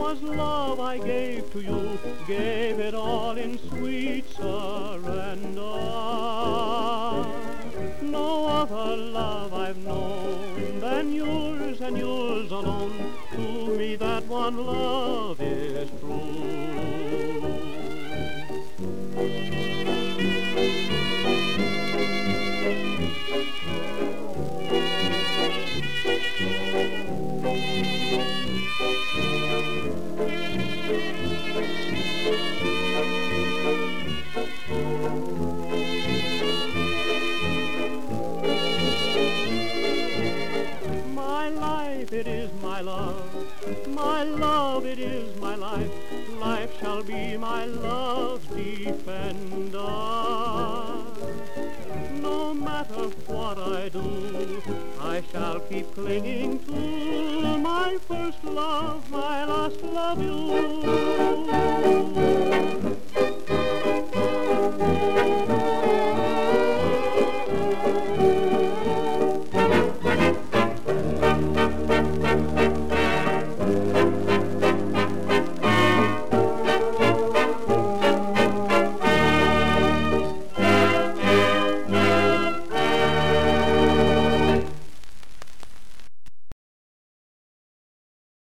'twas love I gave to you, gave it all in sweet surrender. No other love I've known than yours and yours alone. To me that one love is true. My life, it is my love, it is my life. Life shall be my love's defender. No matter what I do, I shall keep clinging to my first love, my last love you.